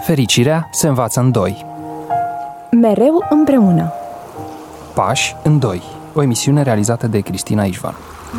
Fericirea se învață în doi. Mereu împreună. Pași în doi. O emisiune realizată de Cristina Ișvan.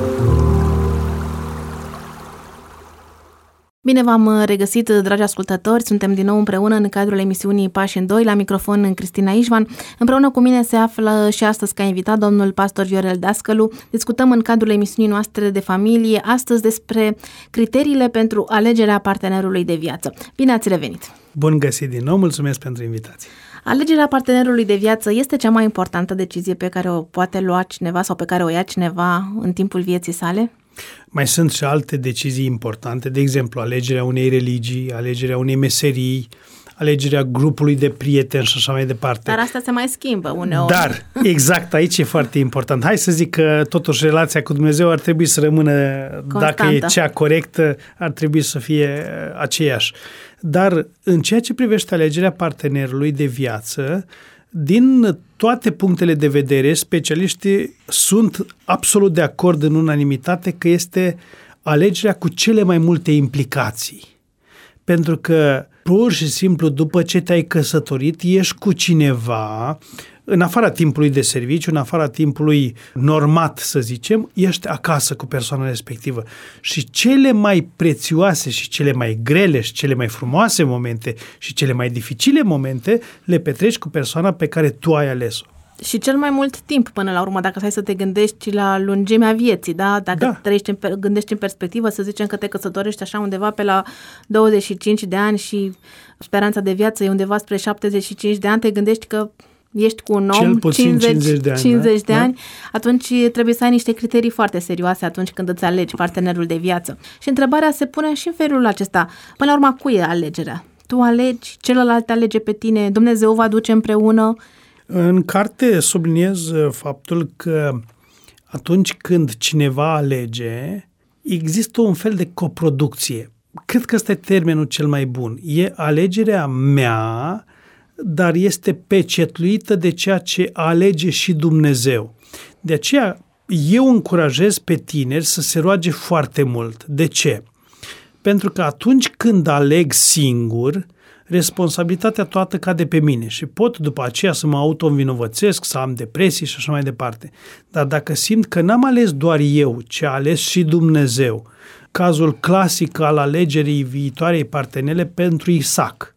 Bine v-am regăsit, dragi ascultători. Suntem din nou împreună în cadrul emisiunii Pași în doi, la microfon Cristina Ișvan. Împreună cu mine se află și astăzi ca invitat domnul pastor Viorel Dascălu. Discutăm în cadrul emisiunii noastre de familie astăzi despre criteriile pentru alegerea partenerului de viață. Bine ați revenit! Bun găsit din nou, mulțumesc pentru invitație. Alegerea partenerului de viață este cea mai importantă decizie pe care o poate lua cineva sau pe care o ia cineva în timpul vieții sale? Mai sunt și alte decizii importante, de exemplu, alegerea unei religii, alegerea unei meserii, alegerea grupului de prieteni și așa mai departe. Dar asta se mai schimbă uneori. Dar, exact, aici e foarte important. Hai să zic că totuși relația cu Dumnezeu ar trebui să rămână, constantă. Dacă e cea corectă, ar trebui să fie aceeași. Dar în ceea ce privește alegerea partenerului de viață, din toate punctele de vedere, specialiștii sunt absolut de acord în unanimitate că este alegerea cu cele mai multe implicații. Pentru că, pur și simplu, după ce te-ai căsătorit, ești cu cineva, în afara timpului de serviciu, în afara timpului normat, să zicem, ești acasă cu persoana respectivă. Și cele mai prețioase și cele mai grele și cele mai frumoase momente și cele mai dificile momente le petreci cu persoana pe care tu ai ales-o. Și cel mai mult timp, până la urmă, dacă stai să te gândești la lungimea vieții, da? Dacă gândești în perspectivă, să zicem că te căsătorești așa undeva pe la 25 de ani și speranța de viață e undeva spre 75 de ani, te gândești că ești cu un om 50 de ani, atunci trebuie să ai niște criterii foarte serioase atunci când îți alegi partenerul de viață. Și întrebarea se pune și în felul acesta. Până la urmă, cui e alegerea? Tu alegi, celălalt alege pe tine, Dumnezeu vă aduce împreună? În carte subliniez faptul că atunci când cineva alege, există un fel de coproducție. Cred că ăsta e termenul cel mai bun. E alegerea mea, dar este pecetluită de ceea ce alege și Dumnezeu. De aceea eu încurajez pe tineri să se roage foarte mult. De ce? Pentru că atunci când aleg singur, responsabilitatea toată cade pe mine și pot după aceea să mă auto-învinovățesc, să am depresii și așa mai departe. Dar dacă simt că n-am ales doar eu, ci a ales și Dumnezeu, cazul clasic al alegerii viitoarei partenere pentru Isaac.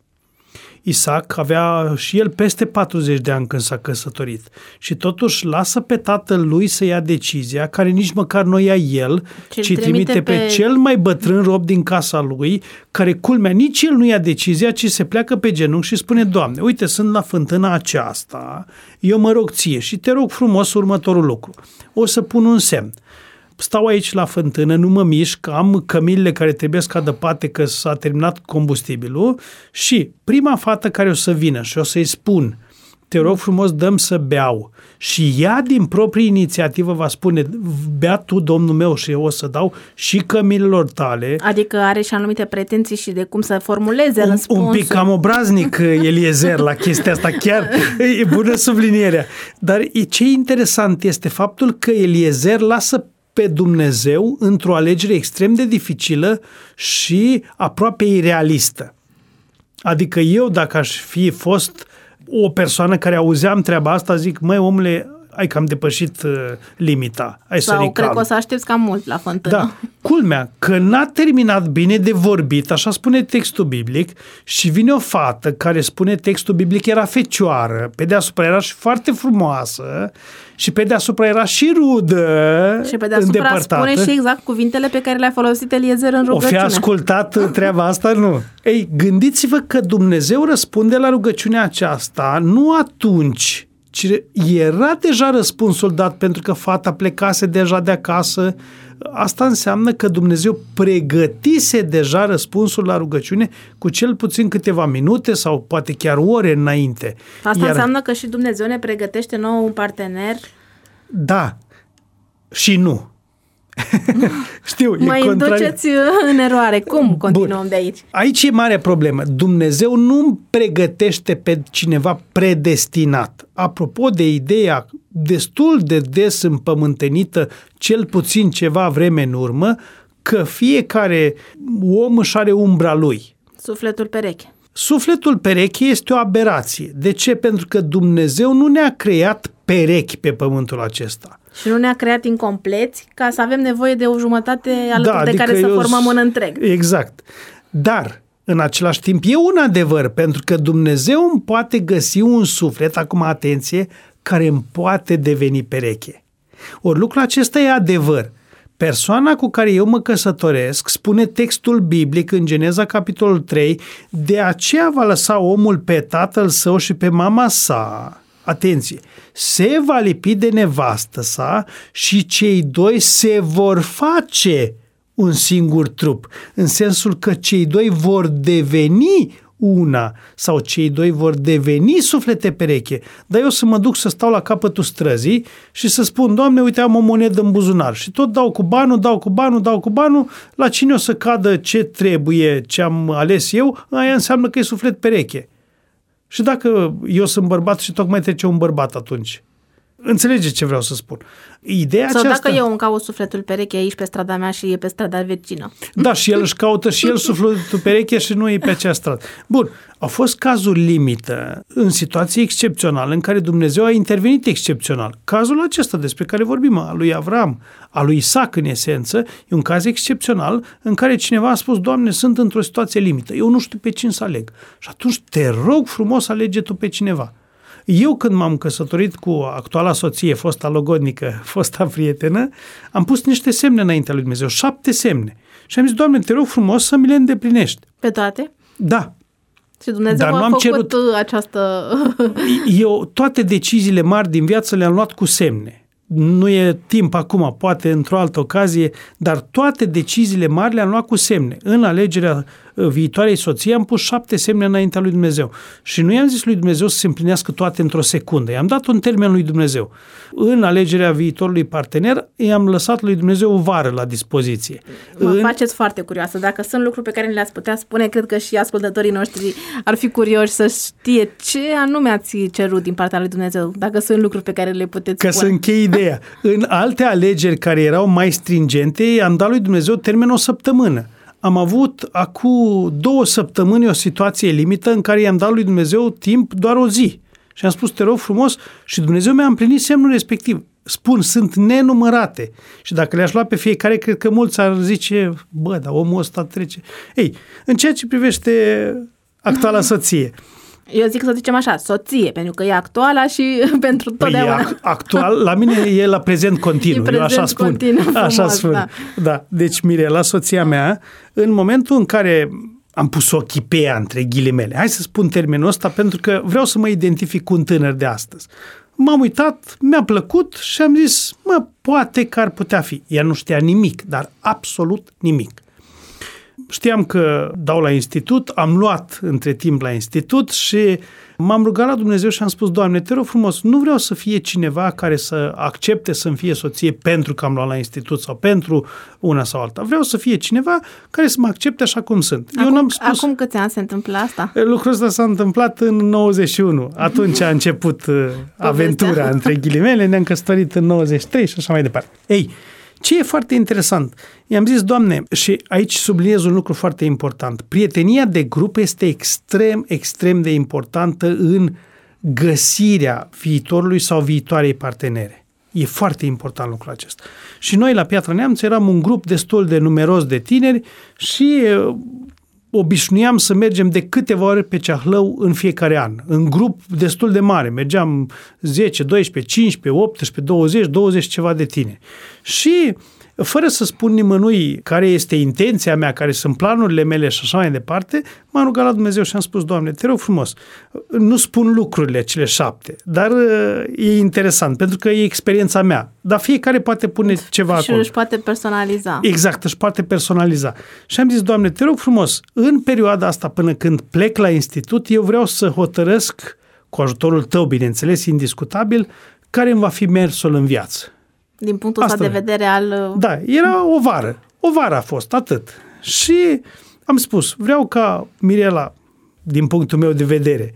Isaac avea și el peste 40 de ani când s-a căsătorit și totuși lasă pe tatăl lui să ia decizia, care nici măcar nu ia el, ci trimite pe cel mai bătrân rob din casa lui, care, culmea, nici el nu ia decizia, ci se pleacă pe genunchi și spune: Doamne, uite, sunt la fântâna aceasta, eu mă rog ție și te rog frumos următorul lucru. O să pun un semn. Stau aici la fântână, nu mă mișc, am cămilele care trebuie să adăpate că s-a terminat combustibilul și prima fată care o să vină și o să-i spun: te rog frumos, dăm să beau, și ea din proprie inițiativă va spune: bea tu, domnul meu, și eu o să dau și cămilelor tale. Adică are și anumite pretenții și de cum să formuleze răspunsul. Un pic cam obraznic Eliezer la chestia asta, chiar e bună sublinierea. Dar ce interesant este faptul că Eliezer lasă pe Dumnezeu într-o alegere extrem de dificilă și aproape irealistă. Adică eu, dacă aș fi fost o persoană care auzeam treaba asta, zic: măi, omule, ai cam depășit limita. Sau cred că o să aștepți cam mult la fântână. Da. Culmea, că n-a terminat bine de vorbit, așa spune textul biblic, și vine o fată care, spune textul biblic, era fecioară, pe deasupra era și foarte frumoasă și pe deasupra era și rudă, și pe deasupra îndepărtată. Spune și exact cuvintele pe care le-a folosit Eliezer în rugăciune. O fi ascultat treaba asta? Nu. Ei, gândiți-vă că Dumnezeu răspunde la rugăciunea aceasta nu atunci, ci era deja răspunsul dat, pentru că fata plecase deja de acasă. Asta înseamnă că Dumnezeu pregătise deja răspunsul la rugăciune cu cel puțin câteva minute sau poate chiar ore înainte. Asta înseamnă că și Dumnezeu ne pregătește nouă un partener? Da și nu. Știu, mă induceți în eroare. Cum continuăm de aici? Aici e mare problemă. Dumnezeu nu pregătește pe cineva predestinat. Apropo de ideea destul de des împământenită, cel puțin ceva vreme în urmă, că fiecare om își are umbra lui. Sufletul pereche. Sufletul pereche este o aberație. De ce? Pentru că Dumnezeu nu ne-a creat perechi pe pământul acesta. Și nu ne-a creat incompleți ca să avem nevoie de o jumătate alături de care să formăm un întreg. Exact. Dar, în același timp, e un adevăr, pentru că Dumnezeu îmi poate găsi un suflet, acum atenție, care îmi poate deveni pereche. Ori lucrul acesta e adevăr. Persoana cu care eu mă căsătoresc, spune textul biblic în Geneza capitolul 3, de aceea va lăsa omul pe tatăl său și pe mama sa, atenție, se va lipi de nevastă sa și cei doi se vor face un singur trup, în sensul că cei doi vor deveni una sau cei doi vor deveni suflete pereche. Dar eu să mă duc să stau la capătul străzii și să spun, Doamne, uite, am o monedă în buzunar și tot dau cu banul, la cine o să cadă ce trebuie, ce am ales eu, aia înseamnă că e suflet pereche. Și dacă eu sunt bărbat și tocmai trece un bărbat atunci, înțelegeți ce vreau să spun? Ideea sau aceasta... dacă eu îmi caut sufletul pereche aici pe strada mea și e pe strada vecină. Da, și el își caută și el sufletul pereche și nu e pe acea stradă. Bun, au fost cazuri limită în situații excepționale în care Dumnezeu a intervenit excepțional. Cazul acesta despre care vorbim, al lui Avram, al lui Isaac în esență, e un caz excepțional în care cineva a spus, Doamne, sunt într-o situație limită, eu nu știu pe cine să aleg. Și atunci te rog frumos, alege tu pe cineva. Eu când m-am căsătorit cu actuala soție, fosta logodnică, fosta prietenă, am pus niște semne înaintea lui Dumnezeu, 7 semne. Și am zis, Doamne, te rog frumos să mi le îndeplinești. Pe toate? Da. Și Dumnezeu a făcut această... Eu toate deciziile mari din viață le-am luat cu semne. Nu e timp acum, poate într-o altă ocazie, dar toate deciziile mari le-am luat cu semne. În alegerea viitoarei soții am pus 7 semne înaintea lui Dumnezeu. Și nu i-am zis lui Dumnezeu să se împlinească toate într-o secundă. I-am dat un termen lui Dumnezeu. În alegerea viitorului partener, i-am lăsat lui Dumnezeu o vară la dispoziție. Faceți foarte curioasă. Dacă sunt lucruri pe care le ați putea spune, cred că și ascultătorii noștri ar fi curioși să știe ce anume ați cerut din partea lui Dumnezeu, dacă sunt lucruri pe care le puteți spune. Să închei ideea. În alte alegeri care erau mai stringente, i-am dat lui Dumnezeu termen o săptămână. Am avut acum 2 săptămâni o situație limită în care i-am dat lui Dumnezeu timp doar o zi. Și am spus, te rog frumos, și Dumnezeu mi-a împlinit semnul respectiv. Spun, sunt nenumărate. Și dacă le-aș lua pe fiecare, cred că mulți ar zice, bă, dar omul ăsta trece. Ei, în ceea ce privește actuala soție, eu zic să zicem așa, soție, pentru că e actuala și pentru totdeauna. E actual, la mine e la prezent continuu. E prezent, eu așa spun. Continuu, frumos, așa spun. Da. Deci, Mirela, soția mea, în momentul în care am pus ochii pe ea, între ghilimele, hai să spun termenul ăsta, pentru că vreau să mă identific cu un tânăr de astăzi. M-am uitat, mi-a plăcut și am zis, poate că ar putea fi. Ea nu știa nimic, dar absolut nimic. Știam că dau la institut, am luat între timp la institut și m-am rugat la Dumnezeu și am spus, Doamne, te rog frumos, nu vreau să fie cineva care să accepte să-mi fie soție pentru că am luat la institut sau pentru una sau alta. Vreau să fie cineva care să mă accepte așa cum sunt. Acum câți ani se întâmplă asta? Lucrul ăsta s-a întâmplat în 91. Atunci a început aventura, între ghilimele, ne-am căsătorit în 93 și așa mai departe. Ei, ce e foarte interesant? I-am zis, Doamne, și aici subliniez un lucru foarte important. Prietenia de grup este extrem, extrem de importantă în găsirea viitorului sau viitoarei partenere. E foarte important lucrul acesta. Și noi la Piatra Neamț eram un grup destul de numeros de tineri și obișnuiam să mergem de câteva ori pe Ceahlău în fiecare an. În grup destul de mare. Mergeam 10, 12, 15, 18, 20 ceva de tineri. Și fără să spun nimănui care este intenția mea, care sunt planurile mele și așa mai departe, m-am rugat la Dumnezeu și am spus, Doamne, te rog frumos, nu spun lucrurile cele 7, dar e interesant, pentru că e experiența mea. Dar fiecare poate pune ceva acolo. Și își poate personaliza. Exact, își poate personaliza. Și am zis, Doamne, te rog frumos, în perioada asta până când plec la institut, eu vreau să hotărăsc, cu ajutorul Tău, bineînțeles, indiscutabil, care îmi va fi mersul în viață. Din punctul ăsta de vedere al... Da, era o vară. O vară a fost, atât. Și am spus, vreau ca Mirela, din punctul meu de vedere,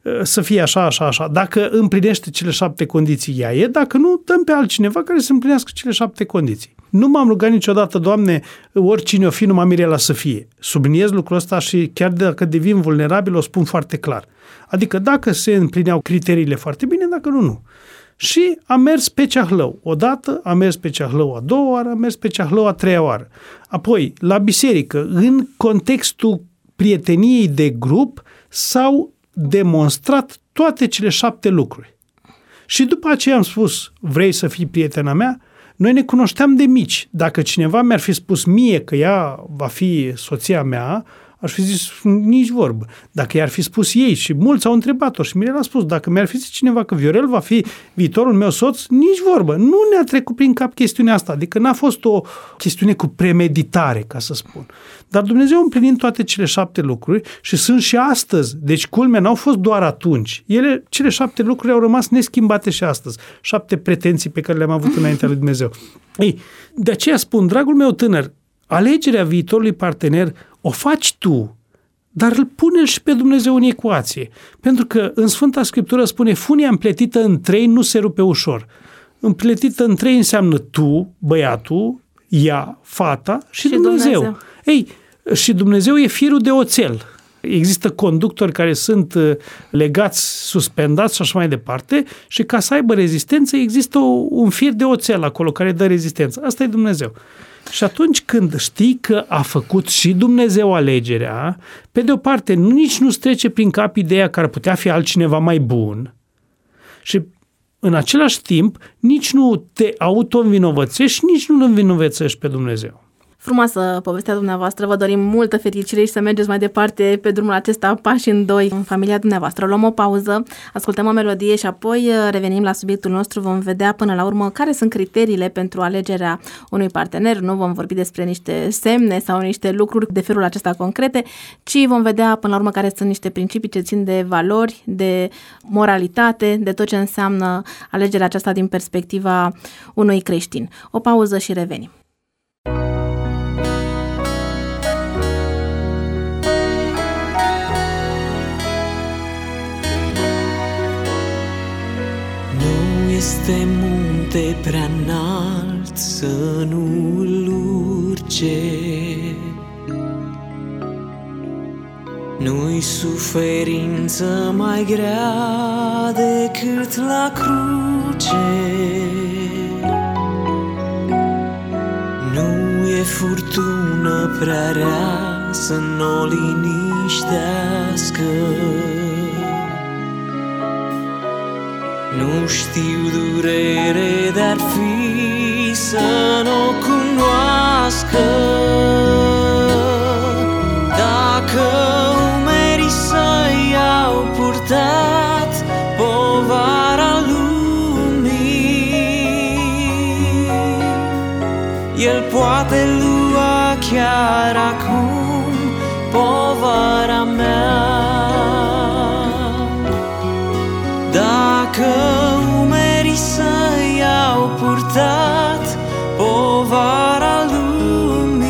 să fie așa, așa, așa. Dacă împlinește cele 7 condiții, ea e. Dacă nu, dăm pe altcineva care să împlinească cele 7 condiții. Nu m-am rugat niciodată, Doamne, oricine o fi, numai Mirela să fie. Subliniez lucrul ăsta și chiar dacă devin vulnerabil, o spun foarte clar. Adică dacă se împlineau criteriile foarte bine, dacă nu, nu. Și am mers pe Ceahlău. Odată am mers pe Ceahlău a doua oară, am mers pe Ceahlău a treia oară. Apoi, la biserică, în contextul prieteniei de grup, s-au demonstrat toate cele 7 lucruri. Și după aceea am spus, vrei să fii prietena mea? Noi ne cunoșteam de mici. Dacă cineva mi-ar fi spus mie că ea va fi soția mea, aș fi zis nici vorbă. Dacă i-ar fi spus ei și mulți au întrebat-o și Mirela a spus, dacă mi-ar fi zis cineva că Viorel va fi viitorul meu soț, nici vorbă. Nu ne-a trecut prin cap chestiunea asta. Adică n-a fost o chestiune cu premeditare, ca să spun. Dar Dumnezeu împlinind toate cele 7 lucruri și sunt și astăzi. Deci culmea n-au fost doar atunci. Cele 7 lucruri au rămas neschimbate și astăzi. 7 pretenții pe care le-am avut înaintea lui Dumnezeu. Ei, de aceea spun, dragul meu tânăr, alegerea viitorului partener o faci tu, dar îl pune și pe Dumnezeu în ecuație. Pentru că în Sfânta Scriptură spune, funia împletită în 3 nu se rupe ușor. Împletită în 3 înseamnă tu, băiatul, ea, fata și Dumnezeu. Ei, și Dumnezeu e firul de oțel. Există conductori care sunt legați, suspendați și așa mai departe și ca să aibă rezistență există un fir de oțel acolo care dă rezistență. Asta e Dumnezeu. Și atunci când știi că a făcut și Dumnezeu alegerea, pe de o parte nici nu-ți trece prin cap ideea că ar putea fi altcineva mai bun și în același timp nici nu te auto-învinovățești, nici nu-L învinovățești pe Dumnezeu. Frumoasă povestea dumneavoastră, vă dorim multă fericire și să mergeți mai departe pe drumul acesta, pași în 2 în familia dumneavoastră. Luăm o pauză, ascultăm o melodie și apoi revenim la subiectul nostru, vom vedea până la urmă care sunt criteriile pentru alegerea unui partener. Nu vom vorbi despre niște semne sau niște lucruri de felul acesta concrete, ci vom vedea până la urmă care sunt niște principii ce țin de valori, de moralitate, de tot ce înseamnă alegerea aceasta din perspectiva unui creștin. O pauză și revenim. Este munte prea înalt să nu-l urce, nu-i suferință mai grea decât la cruce, nu e furtună prea rea să n-o liniștească. Nu știu durere de-ar fi să n-o cunoască. Dacă umerii săi au purtat povara lumii, El poate lua chiar acum povara mea. Dacă umerii săi au purtat povara lumii,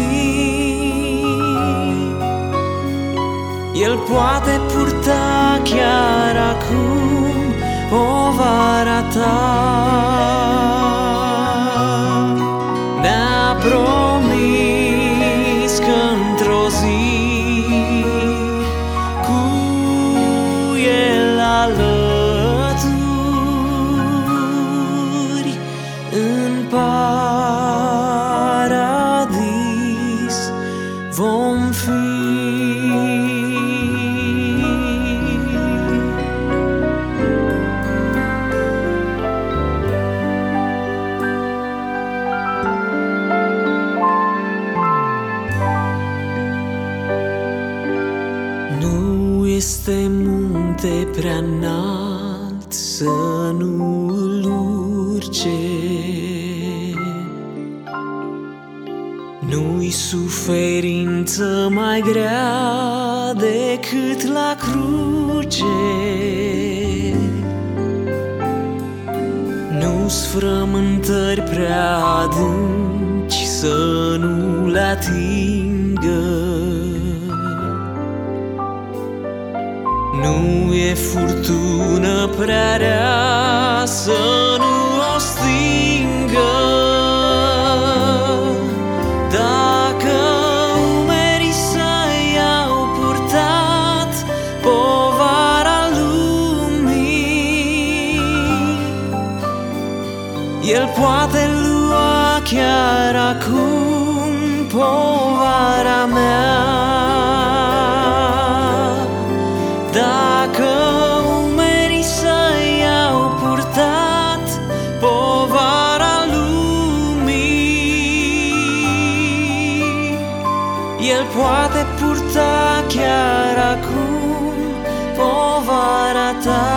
El poate purta chiar acum povara ta. Ne-a promis că într-o zi cu El alături în paradis vom fi. Nu este munte prea înalt să nu-l urce, nu-i suferință mai grea decât la cruce, nu-s frământări prea adânci să nu le atingă, nu e furtună prea rea să nu o stingă. Dacă umerii săi au purtat povara lumii, El poate lua chiar acum povara mea. Dacă umerii săi au purtat povara lumii, El poate purta chiar acum povara ta.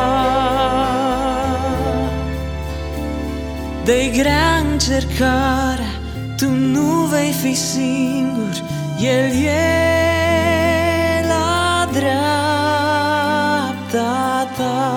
De-i grea încercarea, tu nu vei fi singur, El e la dreapta ta.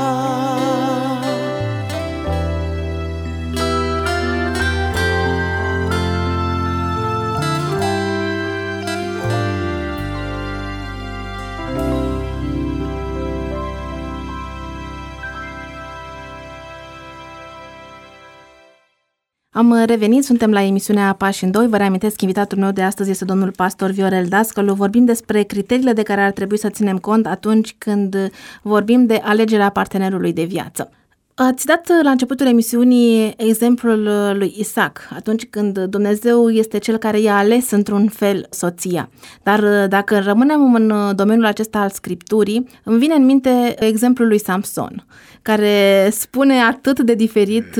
Am revenit, suntem la emisiunea Pași în Doi. Vă reamintesc, invitatul meu de astăzi este domnul pastor Viorel Dascălu. Vorbim despre criteriile de care ar trebui să ținem cont atunci când vorbim de alegerea partenerului de viață. Ați dat la începutul emisiunii exemplul lui Isaac, atunci când Dumnezeu este cel care i-a ales într-un fel soția. Dar dacă rămânem în domeniul acesta al Scripturii, îmi vine în minte exemplul lui Samson, care spune atât de diferit: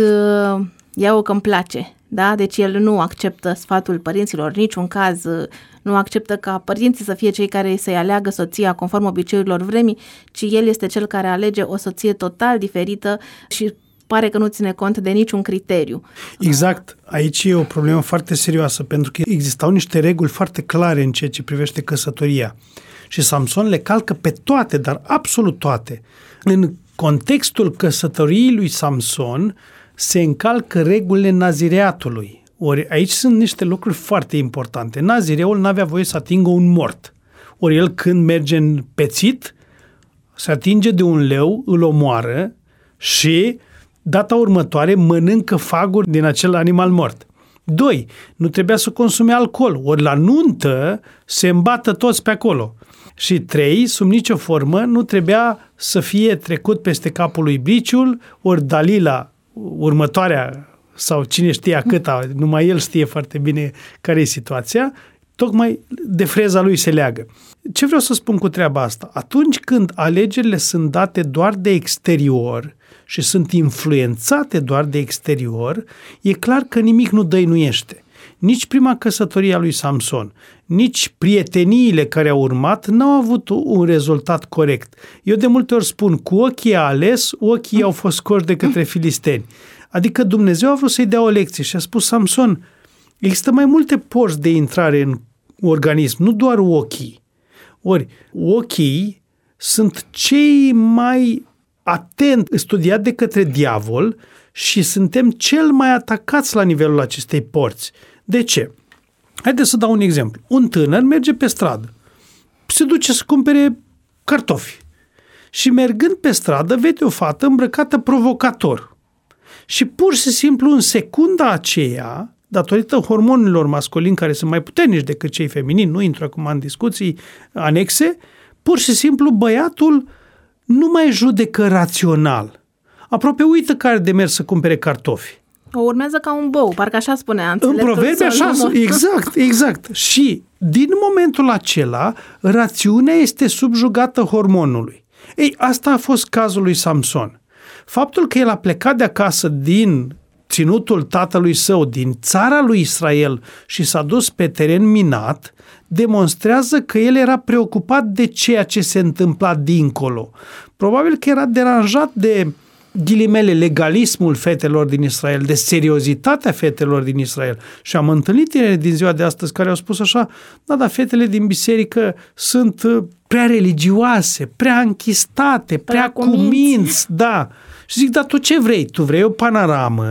ia-o că-mi place, da? Deci el nu acceptă sfatul părinților, în niciun caz nu acceptă ca părinții să fie cei care să-i aleagă soția conform obiceiurilor vremii, ci el este cel care alege o soție total diferită și pare că nu ține cont de niciun criteriu. Exact. Aici e o problemă foarte serioasă, pentru că existau niște reguli foarte clare în ceea ce privește căsătoria. Și Samson le calcă pe toate, dar absolut toate. În contextul căsătoriei lui Samson se încalcă regulile nazireatului. Ori aici sunt niște lucruri foarte importante. Nazireul n-avea voie să atingă un mort. Ori el, când merge în pețit, se atinge de un leu, îl omoară și data următoare mănâncă faguri din acel animal mort. 2. Nu trebuia să consume alcool. Ori la nuntă se îmbată toți pe acolo. Și 3. Sub nicio formă nu trebuia să fie trecut peste capul lui briciul, ori Dalila, următoarea, sau cine știa câta, numai el știe foarte bine care e situația, tocmai de freza lui se leagă. Ce vreau să spun cu treaba asta? Atunci când alegerile sunt date doar de exterior și sunt influențate doar de exterior, e clar că nimic nu dăinuiește. Nici prima căsătorie a lui Samson, nici prieteniile care au urmat n-au avut un rezultat corect. Eu de multe ori spun, cu ochii a ales, ochii au fost scoși de către filisteni. Adică Dumnezeu a vrut să-i dea o lecție și a spus: Samson, există mai multe porți de intrare în organism, nu doar ochii. Ori ochii sunt cei mai atent studiat de către diavol și suntem cel mai atacați la nivelul acestei porți. De ce? Haideți să dau un exemplu. Un tânăr merge pe stradă, se duce să cumpere cartofi și mergând pe stradă vede o fată îmbrăcată provocator. Și pur și simplu în secunda aceea, datorită hormonilor masculini care sunt mai puternici decât cei feminini, nu intru acum în discuții anexe, pur și simplu băiatul nu mai judecă rațional. Aproape uită că are de mers să cumpere cartofi. O urmează ca un bou, parcă așa spunea. În proverbe așa, exact. Și din momentul acela, rațiunea este subjugată hormonului. Ei, asta a fost cazul lui Samson. Faptul că el a plecat de acasă din ținutul tatălui său, din țara lui Israel și s-a dus pe teren minat, demonstrează că el era preocupat de ceea ce se întâmpla dincolo. Probabil că era deranjat de, ghilimele, legalismul fetelor din Israel, de seriozitatea fetelor din Israel. Și am întâlnit tineri din ziua de astăzi care au spus așa: da, fetele din biserică sunt prea religioase, prea închistate, prea cuminți, da. Și zic, dar tu ce vrei? Tu vrei o panoramă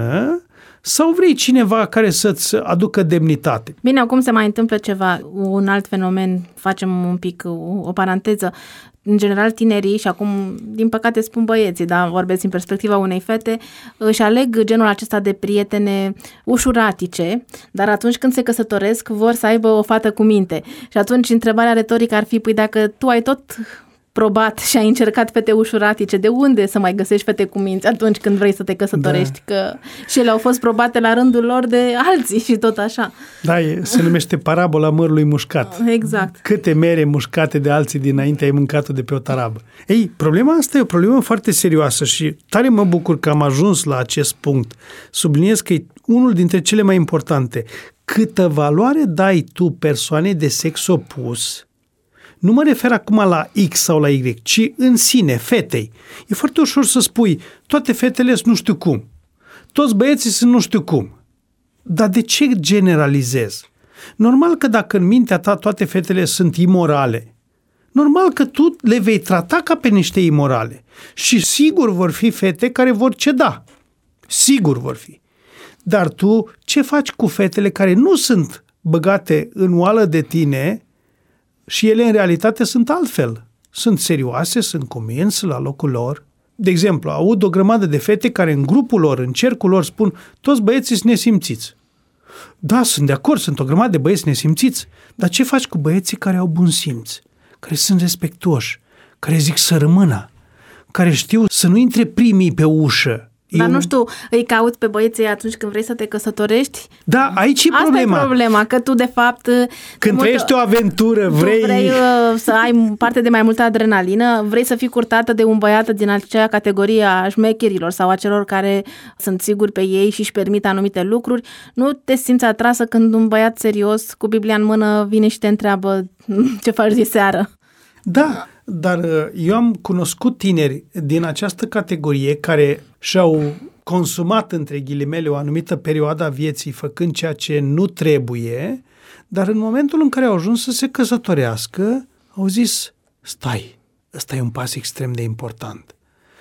sau vrei cineva care să-ți aducă demnitate? Bine, acum se mai întâmplă ceva, un alt fenomen, facem un pic o paranteză. în general tinerii, și acum, din păcate spun băieții, dar vorbesc din perspectiva unei fete, își aleg genul acesta de prietene ușuratice, dar atunci când se căsătoresc vor să aibă o fată cu minte. Și atunci întrebarea retorică ar fi, păi dacă tu ai tot probat și ai încercat fete ușuratice, de unde să mai găsești fete cu minți atunci când vrei să te căsătorești? Da. Că și ele au fost probate la rândul lor de alții și tot așa. Da, se numește parabola mărului mușcat. Exact. Câte mere mușcate de alții dinainte ai mâncat-o de pe o tarabă. Ei, problema asta e o problemă foarte serioasă și tare mă bucur că am ajuns la acest punct. Subliniez că e unul dintre cele mai importante. Câtă valoare dai tu persoanei de sex opus, nu mă refer acum la X sau la Y, ci în sine, fetei. E foarte ușor să spui, toate fetele sunt nu știu cum, toți băieții sunt nu știu cum. Dar de ce generalizez? Normal că dacă în mintea ta toate fetele sunt imorale, normal că tu le vei trata ca pe niște imorale. Și sigur vor fi fete care vor ceda. Sigur vor fi. Dar tu ce faci cu fetele care nu sunt băgate în oală de tine și ele în realitate sunt altfel? Sunt serioase, sunt cuminți la locul lor. De exemplu, aud o grămadă de fete care în grupul lor, în cercul lor spun, toți băieții sunt nesimțiți. Da, sunt de acord, sunt o grămadă de băieți nesimțiți, dar ce faci cu băieții care au bun simț, care sunt respectuoși, care zic să rămână, care știu să nu intre primii pe ușă? Dar nu știu, îi cauți pe băieții atunci când vrei să te căsătorești? Da, aici e problema. Asta e problema, că tu de fapt... Când trăiești o aventură, vrei să ai parte de mai multă adrenalină, vrei să fii curtată de un băiat din acea categorie a șmecherilor sau a celor care sunt siguri pe ei și își permit anumite lucruri. Nu te simți atrasă când un băiat serios cu Biblia în mână vine și te întreabă ce faci de seară. Da, dar eu am cunoscut tineri din această categorie care și-au consumat, între ghilimele, o anumită perioadă a vieții făcând ceea ce nu trebuie, dar în momentul în care au ajuns să se căsătorească, au zis, stai, ăsta e un pas extrem de important.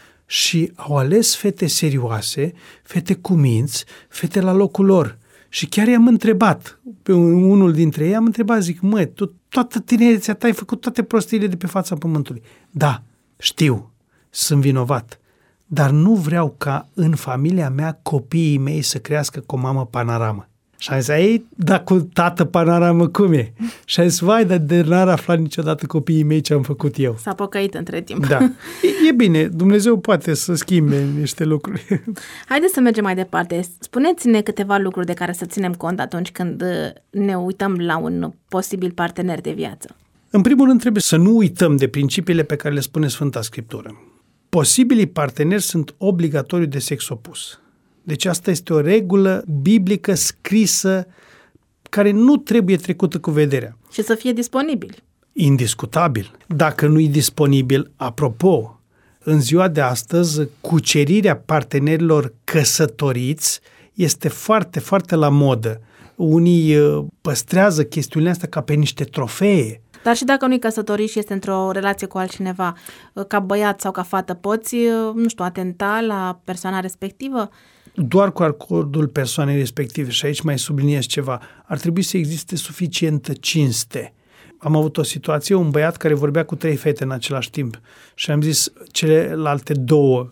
Și au ales fete serioase, fete cu minți, fete la locul lor. Și chiar i-am întrebat, pe unul dintre ei am întrebat, zic, măi, tu toată tinerețea ta ai făcut toate prostiile de pe fața pământului. Da, știu, sunt vinovat, dar nu vreau ca în familia mea copiii mei să crească cu o mamă panoramă. Și am zis, ei, dar cu tată panoramă cum e? Și am zis, vai, dar de n-ar afla niciodată copiii mei ce am făcut eu. S-a pocăit între timp. Da. E bine, Dumnezeu poate să schimbe niște lucruri. Haideți să mergem mai departe. Spuneți-ne câteva lucruri de care să ținem cont atunci când ne uităm la un posibil partener de viață. În primul rând, trebuie să nu uităm de principiile pe care le spune Sfânta Scriptură. Posibilii parteneri sunt obligatoriu de sex opus. Deci asta este o regulă biblică scrisă care nu trebuie trecută cu vederea. Și să fie disponibil. Indiscutabil. Dacă nu e disponibil, apropo, în ziua de astăzi, cucerirea partenerilor căsătoriți este foarte, foarte la modă. Unii păstrează chestiunile astea ca pe niște trofee. Dar și dacă nu-i căsătorit și este într-o relație cu altcineva, ca băiat sau ca fată, poți, nu știu, atenta la persoana respectivă? Doar cu acordul persoanei respective. Și aici mai subliniez ceva. Ar trebui să existe suficientă cinste. Am avut o situație, un băiat care vorbea cu 3 fete în același timp și am zis celelalte 2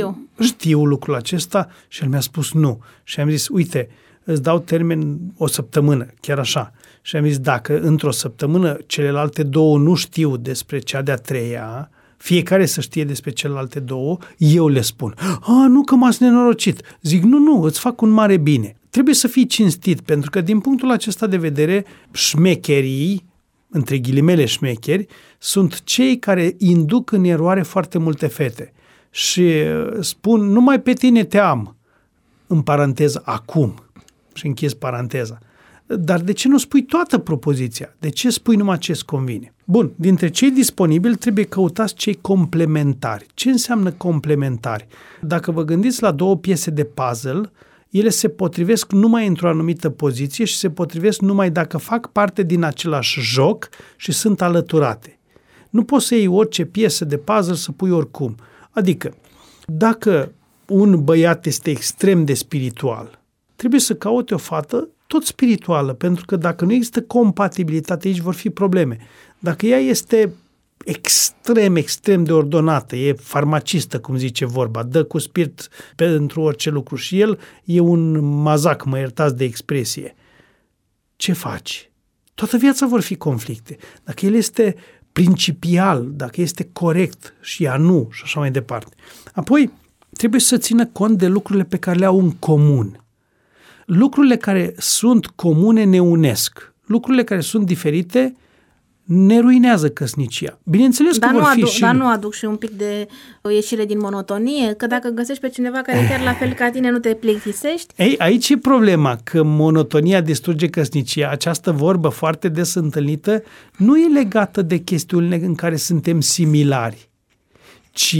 știu lucrul acesta și el mi-a spus nu. Și am zis, uite, îți dau termen o săptămână, chiar așa. Și am zis, dacă într-o săptămână celelalte 2 nu știu despre cea de-a 3-a, fiecare să știe despre celelalte 2, eu le spun. Nu că m-ați nenorocit. Zic, nu, îți fac un mare bine. Trebuie să fii cinstit, pentru că din punctul acesta de vedere, șmecherii, între ghilimele șmecheri, sunt cei care induc în eroare foarte multe fete. Și spun, numai pe tine te am, în paranteză, acum. Și închis paranteza. Dar de ce nu spui toată propoziția? De ce spui numai ce-ți convine? Bun, dintre cei disponibili trebuie căutați cei complementari. Ce înseamnă complementari? Dacă vă gândiți la 2 piese de puzzle, ele se potrivesc numai într-o anumită poziție și se potrivesc numai dacă fac parte din același joc și sunt alăturate. Nu poți să iei orice piesă de puzzle să pui oricum. Adică, dacă un băiat este extrem de spiritual, trebuie să caute o fată tot spirituală, pentru că dacă nu există compatibilitate, aici vor fi probleme. Dacă ea este extrem de ordonată, e farmacistă, cum zice vorba, dă cu spirit pentru orice lucru și el e un mazac, mă iertați de expresie. Ce faci? Toată viața vor fi conflicte. Dacă el este principial, dacă este corect și ea nu, și așa mai departe. Apoi, trebuie să țină cont de lucrurile pe care le au în comun. Lucrurile care sunt comune ne unesc. Lucrurile care sunt diferite ne ruinează căsnicia. Bineînțeles că vor fi și... Dar nu aduc și un pic de ieșire din monotonie? Că dacă găsești pe cineva care chiar la fel ca tine nu te plictisești? Ei, aici e problema, că monotonia distruge căsnicia. Această vorbă foarte des întâlnită nu e legată de chestiunile în care suntem similari, ci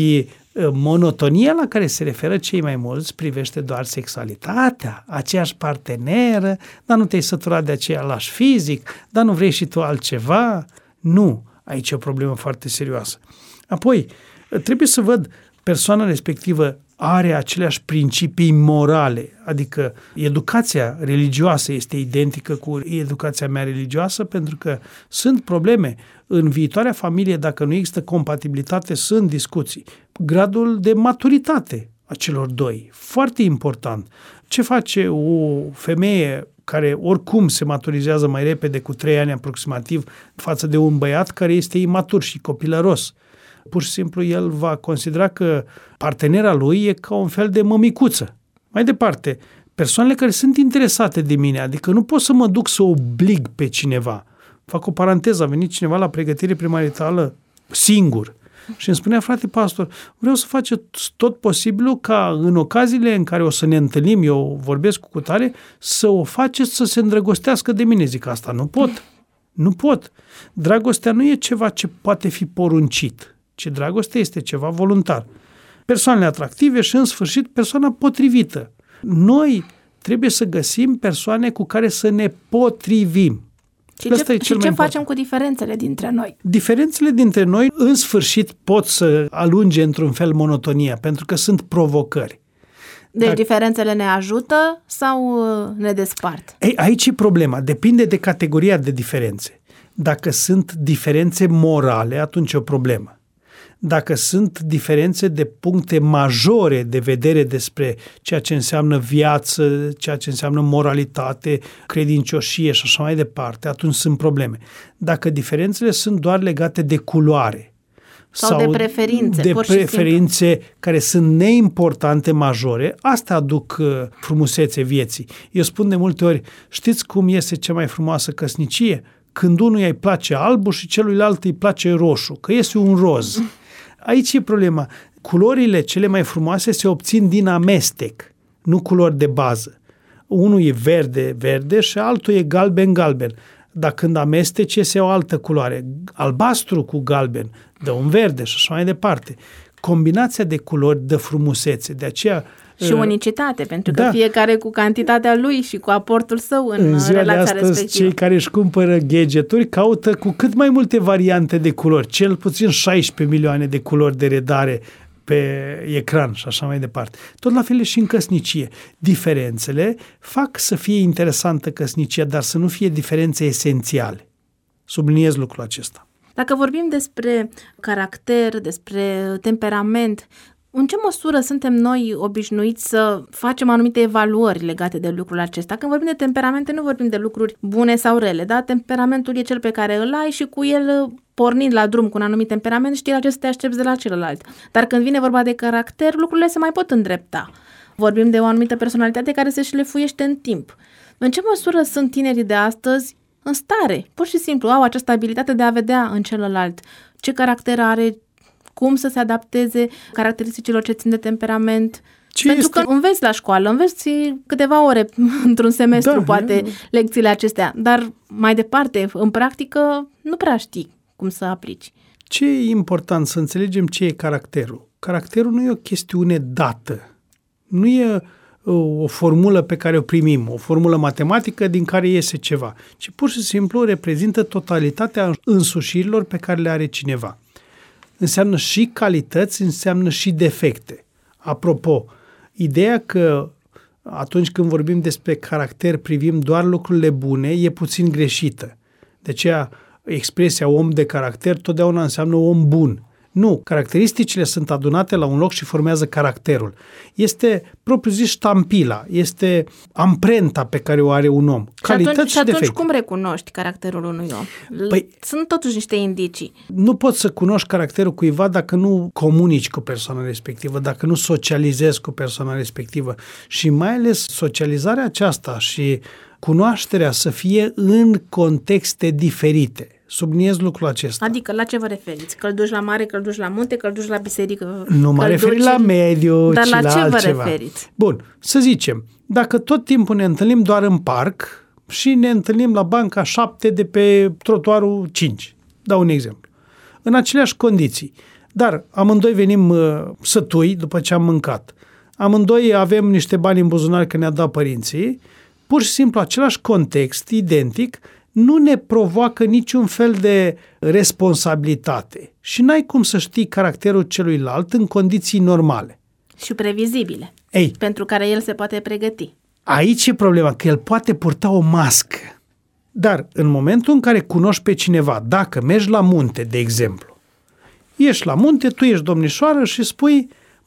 monotonia la care se referă cei mai mulți privește doar sexualitatea, aceeași parteneră, dar nu te-ai săturat de același fizic, dar nu vrei și tu altceva. Nu, aici e o problemă foarte serioasă. Apoi, trebuie să văd persoana respectivă are aceleași principii morale, adică educația religioasă este identică cu educația mea religioasă, pentru că sunt probleme în viitoarea familie, dacă nu există compatibilitate, sunt discuții. Gradul de maturitate a celor doi, foarte important. Ce face o femeie care oricum se maturizează mai repede cu 3 ani aproximativ față de un băiat care este imatur și copilăros? Pur și simplu el va considera că partenera lui e ca un fel de mămicuță. Mai departe, persoanele care sunt interesate de mine, adică nu pot să mă duc să oblig pe cineva. Fac o paranteză, a venit cineva la pregătire premaritală singur și îmi spunea: frate pastor, vreau să faceți tot posibilul ca în ocaziile în care o să ne întâlnim, eu vorbesc cu cutare, să o faceți să se îndrăgostească de mine. Zic, asta nu pot. Nu pot. Dragostea nu e ceva ce poate fi poruncit, ci dragostea este ceva voluntar. Persoanele atractive și, în sfârșit, persoana potrivită. Noi trebuie să găsim persoane cu care să ne potrivim. Și ce facem cu diferențele dintre noi? Diferențele dintre noi, în sfârșit, pot să alunge într-un fel monotonia, pentru că sunt provocări. Deci diferențele ne ajută sau ne despart? Ei, aici e problema. Depinde de categoria de diferențe. Dacă sunt diferențe morale, atunci e o problemă. Dacă sunt diferențe de puncte majore de vedere despre ceea ce înseamnă viață, ceea ce înseamnă moralitate, credincioșie și așa mai departe, atunci sunt probleme. Dacă diferențele sunt doar legate de culoare sau de preferințe, de preferințe care sunt neimportante, majore, astea aduc frumusețe vieții. Eu spun de multe ori, știți cum iese cea mai frumoasă căsnicie? Când unuia îi place albul și celuilalt îi place roșu, că iese un roz. Aici e problema. Culorile cele mai frumoase se obțin din amestec, nu culori de bază. Unul e verde și altul e galben. Dar când amesteci iese o altă culoare. Albastru cu galben dă un verde și așa mai departe. Combinația de culori dă frumusețe. De aceea și unicitate, pentru că fiecare cu cantitatea lui și cu aportul său în ziua relația de astăzi, respectivă. Cei care își cumpără gadgeturi caută cu cât mai multe variante de culori, cel puțin 16 milioane de culori de redare pe ecran și așa mai departe. Tot la fel e și în căsnicie. Diferențele fac să fie interesantă căsnicia, dar să nu fie diferențe esențiale. Subliniez lucrul acesta. Dacă vorbim despre caracter, despre temperament, în ce măsură suntem noi obișnuiți să facem anumite evaluări legate de lucrul acesta? Când vorbim de temperamente, nu vorbim de lucruri bune sau rele, da? Temperamentul e cel pe care îl ai și cu el, pornind la drum cu un anumit temperament, știi la ce să te aștepți de la celălalt. Dar când vine vorba de caracter, lucrurile se mai pot îndrepta. Vorbim de o anumită personalitate care se șlefuiește în timp. În ce măsură sunt tinerii de astăzi în stare, pur și simplu, au această abilitate de a vedea în celălalt ce caracter are, cum să se adapteze caracteristicilor ce țin de temperament. Pentru că înveți la școală, înveți câteva ore într-un semestru, poate, lecțiile acestea, dar mai departe, în practică, nu prea știi cum să aplici. Ce e important să înțelegem ce e caracterul? Caracterul nu e o chestiune dată. Nu e o formulă pe care o primim, o formulă matematică din care iese ceva, ci pur și simplu reprezintă totalitatea însușirilor pe care le are cineva. Înseamnă și calități, înseamnă și defecte. Apropo, ideea că atunci când vorbim despre caracter privim doar lucrurile bune e puțin greșită. De aceea expresia om de caracter totdeauna înseamnă om bun. Nu, caracteristicile sunt adunate la un loc și formează caracterul. Este, propriu zis, ștampila, este amprenta pe care o are un om. Calități și atunci defecte. cum recunoști caracterul unui om? Păi, sunt totuși niște indicii. Nu poți să cunoști caracterul cuiva dacă nu comunici cu persoana respectivă, dacă nu socializezi cu persoana respectivă. Și mai ales socializarea aceasta și cunoașterea să fie în contexte diferite. Subliniez lucrul acesta. Adică la ce vă referiți? Că îl duci la mare, că îl duci la munte, că îl duci la biserică? Nu mă refer la mediu, dar ci la la ce altceva. vă referiți? Bun, să zicem, dacă tot timpul ne întâlnim doar în parc și ne întâlnim la banca 7 de pe trotuarul 5, dau un exemplu, în aceleași condiții, dar amândoi venim sătui după ce am mâncat, amândoi avem niște bani în buzunar că ne-a dat părinții, pur și simplu același context, identic, nu ne provoacă niciun fel de responsabilitate și n-ai cum să știi caracterul celuilalt în condiții normale. Și previzibile, Ei, pentru care el se poate pregăti. aici e problema, că el poate purta o mască. Dar în momentul în care cunoști pe cineva, dacă mergi la munte, de exemplu, ești la munte, tu ești domnișoară și spui,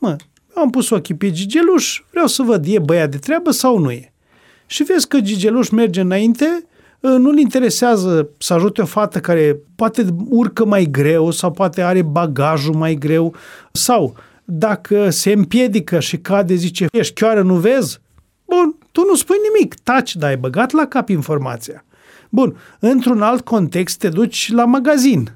am pus ochii pe Gigeluș, vreau să văd, e băiat de treabă sau nu e? Și vezi că Gigeluș merge înainte, nu-l interesează să ajute o fată care poate urcă mai greu sau poate are bagajul mai greu sau dacă se împiedică și cade, zice, ești chioară, nu vezi? Bun, tu nu spui nimic, taci, dar ai băgat la cap informația. Bun, într-un alt context te duci la magazin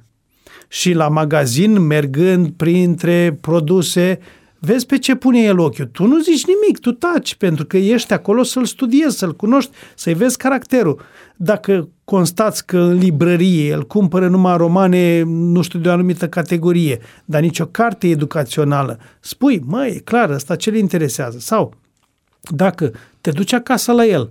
și la magazin, mergând printre produse, vezi pe ce pune el ochiul. Tu nu zici nimic, tu taci, pentru că ești acolo să-l studiezi, să-l cunoști, să-i vezi caracterul. Dacă constați că în librărie el cumpără numai romane, nu știu, de o anumită categorie, dar nicio carte educațională, spui, e clar, ăsta ce le interesează. Sau dacă te duci acasă la el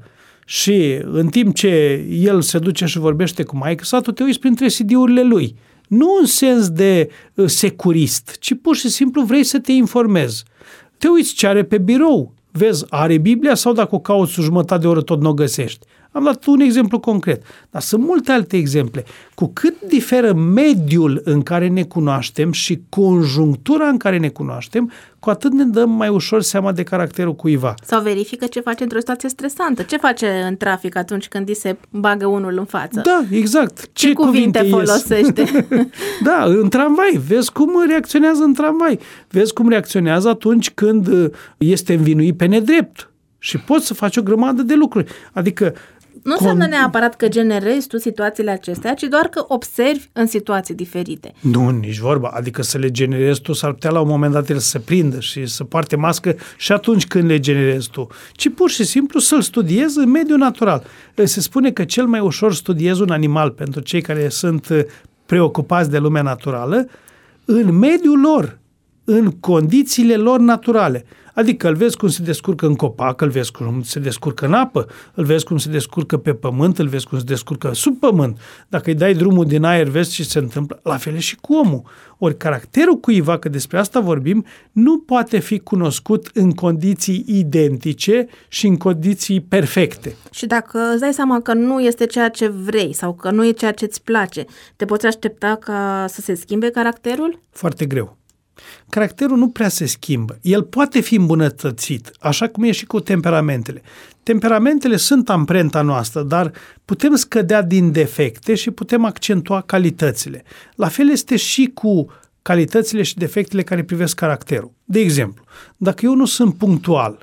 și în timp ce el se duce și vorbește cu maică-sa, tu te uiți printre CD-urile lui. Nu în sens de securist, ci pur și simplu vrei să te informezi. Te uiți ce are pe birou, vezi, are Biblia sau dacă o cauți o jumătate de oră tot nu o găsești. Am dat un exemplu concret, dar sunt multe alte exemple. Cu cât diferă mediul în care ne cunoaștem și conjunctura în care ne cunoaștem, cu atât ne dăm mai ușor seama de caracterul cuiva. Sau verifică ce face într-o situație stresantă. Ce face în trafic atunci când îi se bagă unul în față? Da, exact. Ce cuvinte folosește? Da, în tramvai. Vezi cum reacționează în tramvai. Vezi cum reacționează atunci când este învinuit pe nedrept. Și poți să faci o grămadă de lucruri. Adică nu înseamnă neapărat că generezi tu situațiile acestea, ci doar că observi în situații diferite. Nu, nici vorba. Adică să le generezi tu, s-ar putea la un moment dat el să se prindă și să poarte mască și atunci când le generezi tu. Ci pur și simplu să-l studiezi în mediul natural. Se spune că cel mai ușor studiezi un animal pentru cei care sunt preocupați de lumea naturală în mediul lor, în condițiile lor naturale. Adică îl vezi cum se descurcă în copac, îl vezi cum se descurcă în apă, îl vezi cum se descurcă pe pământ, îl vezi cum se descurcă sub pământ. Dacă îi dai drumul din aer, vezi ce se întâmplă. La fel și cu omul. Ori caracterul cuiva, că despre asta vorbim, nu poate fi cunoscut în condiții identice și în condiții perfecte. Și dacă îți dai seama că nu este ceea ce vrei sau că nu e ceea ce îți place, te poți aștepta ca să se schimbe caracterul? Foarte greu. Caracterul nu prea se schimbă. El poate fi îmbunătățit, așa cum e și cu temperamentele. Temperamentele sunt amprenta noastră, dar putem scădea din defecte și putem accentua calitățile. La fel este și cu calitățile și defectele care privesc caracterul. De exemplu, dacă eu nu sunt punctual,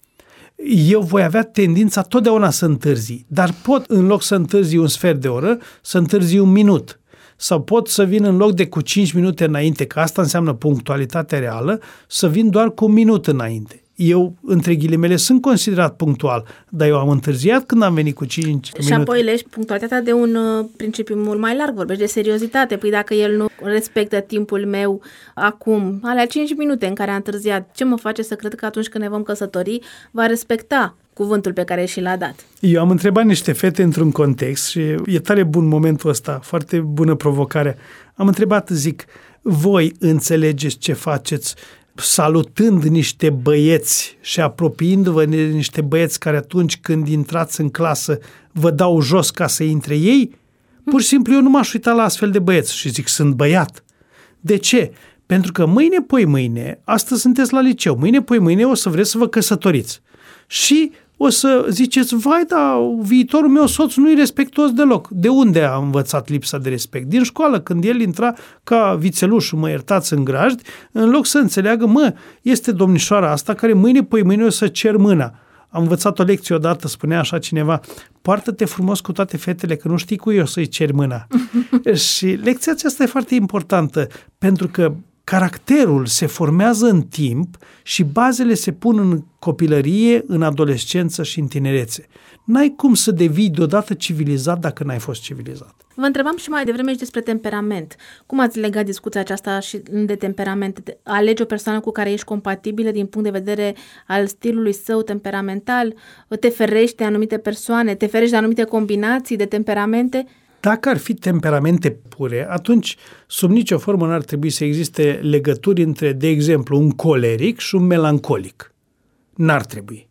eu voi avea tendința totdeauna să întârzi, dar pot, în loc să întârzi un sfert de oră, să întârzi un minut. Sau pot să vin în loc de cu 5 minute înainte, că asta înseamnă punctualitatea reală, să vin doar cu un minut înainte. Eu, între ghilimele, sunt considerat punctual, dar eu am întârziat când am venit cu 5 minute. Și apoi leși punctualitatea de un principiu mult mai larg, vorbești de seriozitate. Păi dacă el nu respectă timpul meu acum, alea 5 minute în care a întârziat, ce mă face să cred că atunci când ne vom căsători, va respecta cuvântul pe care și l-a dat? Eu am întrebat niște fete într-un context și e tare bun momentul ăsta, foarte bună provocare. Am întrebat, zic, voi înțelegeți ce faceți salutând niște băieți și apropiindu-vă de niște băieți care atunci când intrați în clasă vă dau jos ca să intre ei? Pur și simplu eu nu m-aș uita la astfel de băieți și zic, sunt băiat. De ce? Pentru că mâine, poi mâine, astăzi sunteți la liceu, mâine, poi mâine o să vreți să vă căsătoriți. Și o să ziceți, vai, da, viitorul meu soț nu-i respectuos deloc. De unde a învățat lipsa de respect? Din școală, când el intra ca vițelușul, mă iertați, în grajd, în loc să înțeleagă, este domnișoara asta care mâine, poi mâine o să cer mâna. Am învățat o lecție odată, spunea așa cineva, poartă-te frumos cu toate fetele, că nu știi cui o să-i ceri mâna. Și lecția aceasta e foarte importantă, pentru că caracterul se formează în timp și bazele se pun în copilărie, în adolescență și în tinerețe. N-ai cum să devii deodată civilizat dacă n-ai fost civilizat. Vă întrebam și mai devreme și despre temperament. Cum ați legat discuția aceasta și de temperament? Alegi o persoană cu care ești compatibilă din punct de vedere al stilului său temperamental? Te ferești de anumite persoane? Te ferești de anumite combinații de temperamente? Dacă ar fi temperamente pure, atunci sub nicio formă n-ar trebui să existe legături între, de exemplu, un coleric și un melancolic. N-ar trebui.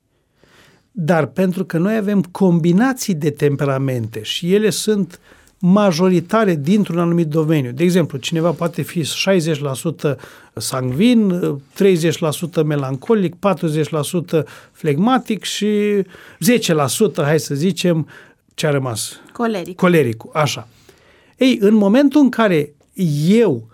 Dar pentru că noi avem combinații de temperamente și ele sunt majoritare dintr-un anumit domeniu. De exemplu, cineva poate fi 60% sanguin, 30% melancolic, 40% flegmatic și 10%, hai să zicem, ce a rămas? Colericul, așa. Ei, în momentul în care eu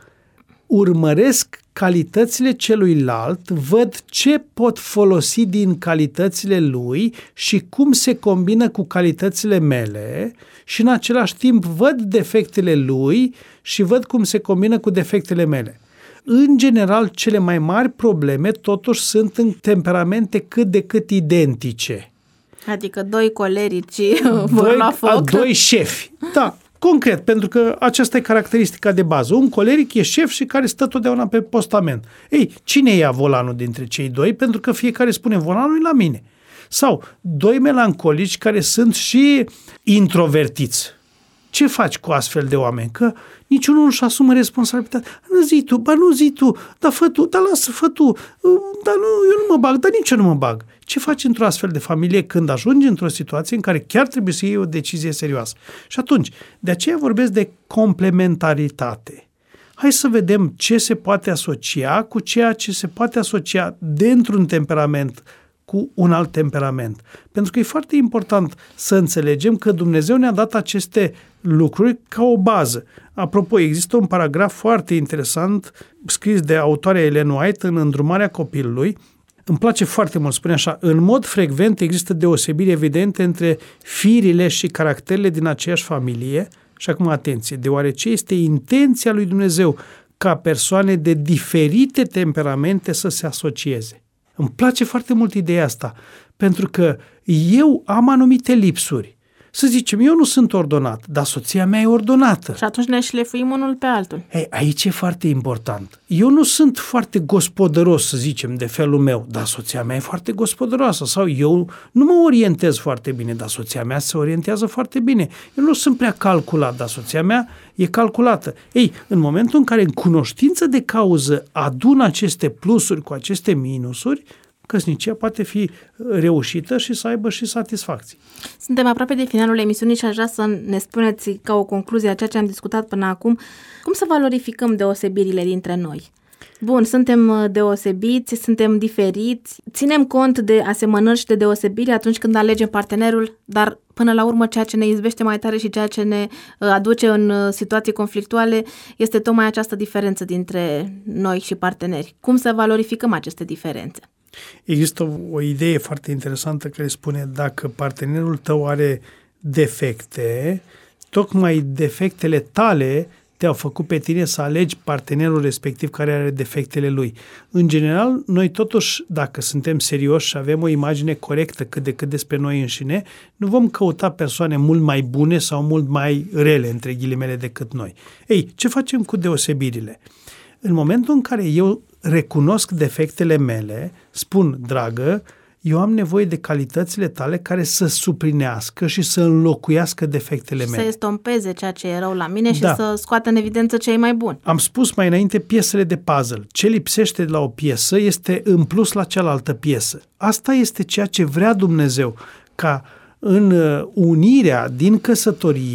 urmăresc calitățile celuilalt, văd ce pot folosi din calitățile lui și cum se combină cu calitățile mele și în același timp văd defectele lui și văd cum se combină cu defectele mele. În general, cele mai mari probleme totuși sunt în temperamente cât de cât identice. Adică doi colerici vor lua foc. Doi șefi. Da, concret, pentru că aceasta e caracteristica de bază. Un coleric e șef și care stă totdeauna pe postament. Ei, cine ia volanul dintre cei doi? Pentru că fiecare spune, volanul e la mine. Sau doi melancolici care sunt și introvertiți. Ce faci cu astfel de oameni? Că niciunul nu-și asumă responsabilitatea. Nu zi tu, dar fă tu, dar lasă, fă tu, dar nu, eu nu mă bag, dar nici eu nu mă bag. Ce faci într-o astfel de familie când ajungi într-o situație în care chiar trebuie să iei o decizie serioasă? Și atunci, de aceea vorbesc de complementaritate. Hai să vedem ce se poate asocia cu ceea ce se poate asocia dintr-un temperament cu un alt temperament. Pentru că e foarte important să înțelegem că Dumnezeu ne-a dat aceste lucruri ca o bază. Apropo, există un paragraf foarte interesant scris de autoarea Ellen White în Îndrumarea copilului. Îmi place foarte mult, spune așa, în mod frecvent există deosebiri evidente între firile și caracterele din aceeași familie. Și acum atenție, deoarece este intenția lui Dumnezeu ca persoane de diferite temperamente să se asocieze. Îmi place foarte mult ideea asta, pentru că eu am anumite lipsuri. Să zicem, eu nu sunt ordonat, dar soția mea e ordonată. Și atunci ne șlefuim unul pe altul. Ei, aici e foarte important. Eu nu sunt foarte gospodăros, să zicem, de felul meu, dar soția mea e foarte gospodăroasă. Sau eu nu mă orientez foarte bine, dar soția mea se orientează foarte bine. Eu nu sunt prea calculat, dar soția mea e calculată. Ei, în momentul în care în cunoștință de cauză adun aceste plusuri cu aceste minusuri, căsnicia poate fi reușită și să aibă și satisfacții. Suntem aproape de finalul emisiunii și aș vrea să ne spuneți ca o concluzie a ceea ce am discutat până acum, cum să valorificăm deosebirile dintre noi? Bun, suntem deosebiți, suntem diferiți, ținem cont de asemănări și de deosebiri atunci când alegem partenerul, dar până la urmă ceea ce ne izbește mai tare și ceea ce ne aduce în situații conflictuale este tocmai această diferență dintre noi și parteneri. Cum să valorificăm aceste diferențe? Există o idee foarte interesantă care spune dacă partenerul tău are defecte, tocmai defectele tale te-au făcut pe tine să alegi partenerul respectiv care are defectele lui. În general, noi totuși, dacă suntem serioși și avem o imagine corectă cât de cât despre noi înșine, nu vom căuta persoane mult mai bune sau mult mai rele, între ghilimele, decât noi. Ei, ce facem cu deosebirile? În momentul în care eu recunosc defectele mele, spun, dragă, eu am nevoie de calitățile tale care să suplinească și să înlocuiască defectele mele. Să estompeze ceea ce e rău la mine și să scoată în evidență ce e mai bun. Am spus mai înainte piesele de puzzle. Ce lipsește de la o piesă este în plus la cealaltă piesă. Asta este ceea ce vrea Dumnezeu, ca în unirea din căsătorie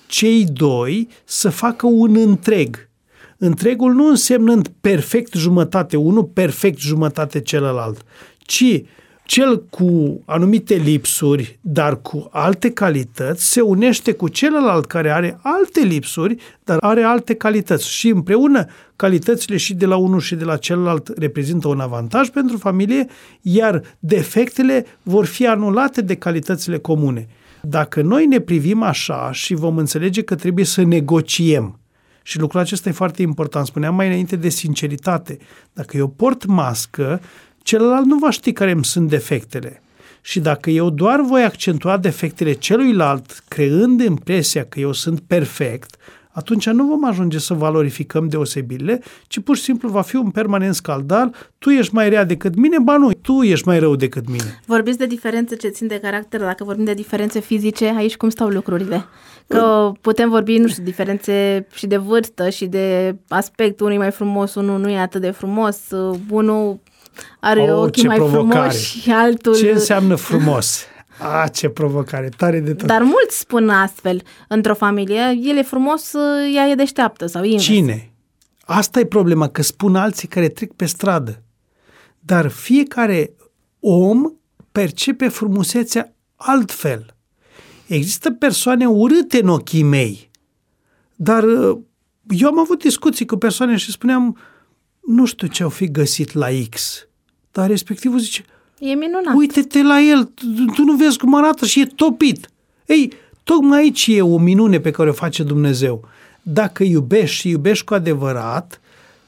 cei doi să facă un întreg. Întregul nu însemnând perfect jumătate unul, perfect jumătate celălalt, ci cel cu anumite lipsuri, dar cu alte calități, se unește cu celălalt care are alte lipsuri, dar are alte calități. Și împreună calitățile și de la unul și de la celălalt reprezintă un avantaj pentru familie, iar defectele vor fi anulate de calitățile comune. Dacă noi ne privim așa și vom înțelege că trebuie să negociem, și lucrul acesta e foarte important, spuneam mai înainte de sinceritate, dacă eu port mască, celălalt nu va ști care îmi sunt defectele. Și dacă eu doar voi accentua defectele celuilalt, creând impresia că eu sunt perfect, atunci nu vom ajunge să valorificăm deosebirile, ci pur și simplu va fi un permanent scaldar, tu ești mai rea decât mine, ba nu, tu ești mai rău decât mine. Vorbiți de diferențe ce țin de caracter, dacă vorbim de diferențe fizice, aici cum stau lucrurile? Că putem vorbi, nu știu, diferențe și de vârstă și de aspect, unul e mai frumos, unul nu e atât de frumos, unul are ochii mai frumoși și altul... Ce înseamnă frumos? Ce provocare, tare de tot. Dar mulți spun astfel, într-o familie, el e frumos, ea e deșteaptă sau invers. Cine? Asta e problema, că spun alții care trec pe stradă. Dar fiecare om percepe frumusețea altfel. Există persoane urâte în ochii mei, dar eu am avut discuții cu persoane și spuneam, nu știu ce au fi găsit la X, dar respectivul zice, e minunat. Uite-te la el, tu nu vezi cum arată și e topit. Ei, tocmai aici e o minune pe care o face Dumnezeu. Dacă iubești și iubești cu adevărat,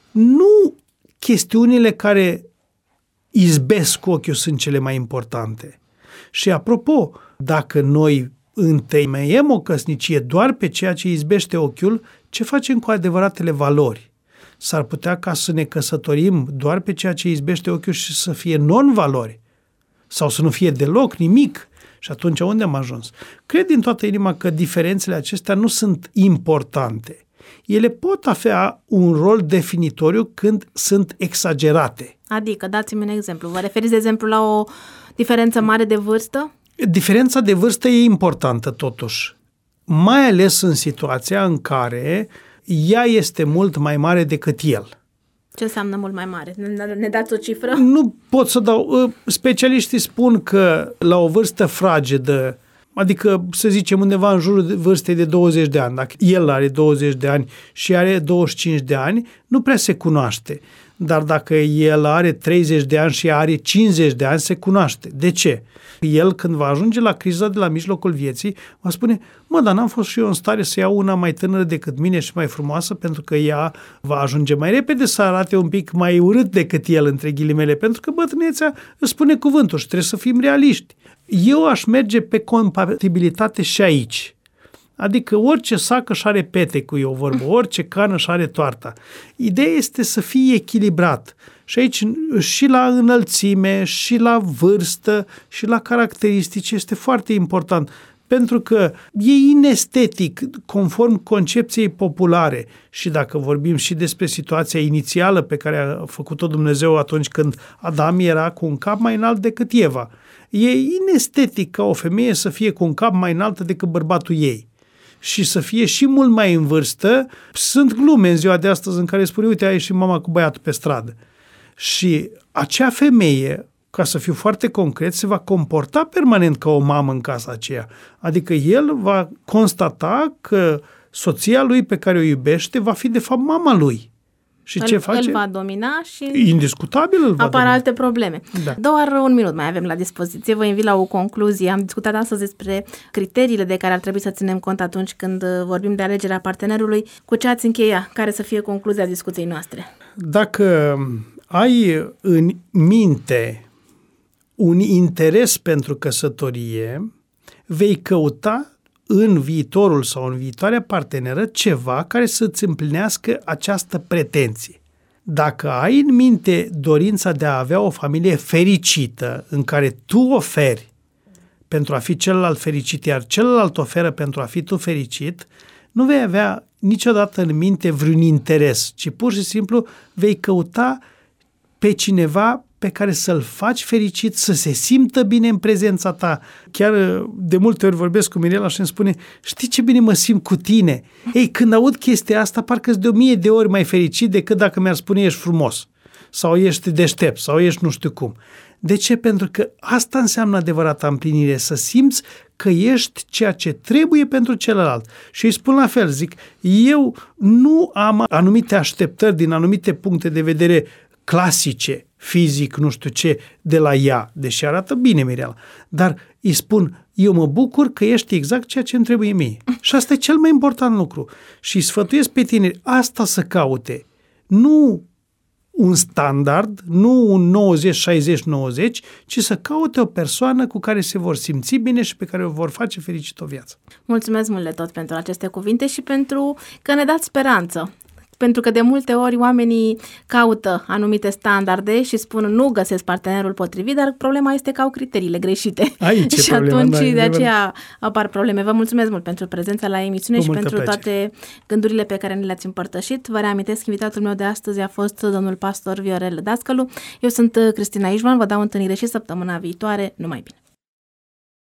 nu chestiunile care izbesc cu ochiul sunt cele mai importante. Și apropo, dacă noi întemeiem o căsnicie doar pe ceea ce izbește ochiul, ce facem cu adevăratele valori? S-ar putea ca să ne căsătorim doar pe ceea ce izbește ochiul și să fie non-valori. Sau să nu fie deloc nimic. Și atunci unde am ajuns? Cred din toată inima că diferențele acestea nu sunt importante. Ele pot avea un rol definitoriu când sunt exagerate. Adică, dați-mi un exemplu. Vă referiți, de exemplu, la o diferență mare de vârstă? Diferența de vârstă e importantă totuși. Mai ales în situația în care ea este mult mai mare decât el. Ce înseamnă mult mai mare? Ne dați o cifră? Nu pot să dau. Specialiștii spun că la o vârstă fragedă, adică să zicem undeva în jurul vârstei de 20 de ani, dacă el are 20 de ani și are 25 de ani, nu prea se cunoaște. Dar dacă el are 30 de ani și are 50 de ani, se cunoaște. De ce? El, când va ajunge la criza de la mijlocul vieții, va spune, dar n-am fost și eu în stare să iau una mai tânără decât mine și mai frumoasă, pentru că ea va ajunge mai repede să arate un pic mai urât decât el, între ghilimele, pentru că bătrânețea îți spune cuvântul și trebuie să fim realiști. Eu aș merge pe compatibilitate și aici. Adică orice sac își are petecul, e o vorbă, orice cană își are toarta. Ideea este să fie echilibrat. Și aici și la înălțime, și la vârstă, și la caracteristici este foarte important. Pentru că e inestetic, conform concepției populare. Și dacă vorbim și despre situația inițială pe care a făcut-o Dumnezeu atunci când Adam era cu un cap mai înalt decât Eva. E inestetic ca o femeie să fie cu un cap mai înalt decât bărbatul ei. Și să fie și mult mai în vârstă. Sunt glume în ziua de astăzi în care spune, uite, a ieșit mama cu băiatul pe stradă. Și acea femeie, ca să fiu foarte concret, se va comporta permanent ca o mamă în casa aceea. Adică el va constata că soția lui pe care o iubește va fi de fapt mama lui. Și ce face? El va domina și indiscutabil îl va apar domina. alte probleme. Da. Doar un minut mai avem la dispoziție. Vă invit la o concluzie. Am discutat astăzi despre criteriile de care ar trebui să ținem cont atunci când vorbim de alegerea partenerului. Cu ce ați încheia? Care să fie concluzia discuției noastre? Dacă ai în minte un interes pentru căsătorie, vei căuta în viitorul sau în viitoarea parteneră ceva care să-ți împlinească această pretenție. Dacă ai în minte dorința de a avea o familie fericită în care tu oferi pentru a fi celălalt fericit, iar celălalt oferă pentru a fi tu fericit, nu vei avea niciodată în minte vreun interes, ci pur și simplu vei căuta pe cineva pe care să-l faci fericit, să se simtă bine în prezența ta. Chiar de multe ori vorbesc cu Mirela și îmi spune, știi ce bine mă simt cu tine? Ei, când aud chestia asta, parcă-s de 1000 de ori mai fericit decât dacă mi-ar spune ești frumos sau ești deștept sau ești nu știu cum. De ce? Pentru că asta înseamnă adevărata împlinire, să simți că ești ceea ce trebuie pentru celălalt. Și îi spun la fel, zic, eu nu am anumite așteptări din anumite puncte de vedere clasice, fizic, nu știu ce, de la ea, deși arată bine Mirela, dar îi spun, eu mă bucur că ești exact ceea ce îmi trebuie mie. Și asta e cel mai important lucru. Și sfătuiesc pe tineri asta să caute. Nu un standard, nu un 90-60-90, ci să caute o persoană cu care se vor simți bine și pe care o vor face fericit o viață. Mulțumesc mult de tot pentru aceste cuvinte și pentru că ne dați speranță. Pentru că de multe ori oamenii caută anumite standarde și spun nu găsesc partenerul potrivit, dar problema este că au criteriile greșite. Aici și problema, atunci de aceea apar probleme. Vă mulțumesc mult pentru prezența la emisiune și pentru toate gândurile pe care ne le-ați împărtășit. Vă reamintesc, invitatul meu de astăzi a fost domnul pastor Viorel Dascălu. Eu sunt Cristina Ișvan, vă dau întâlnire și săptămâna viitoare. Numai bine!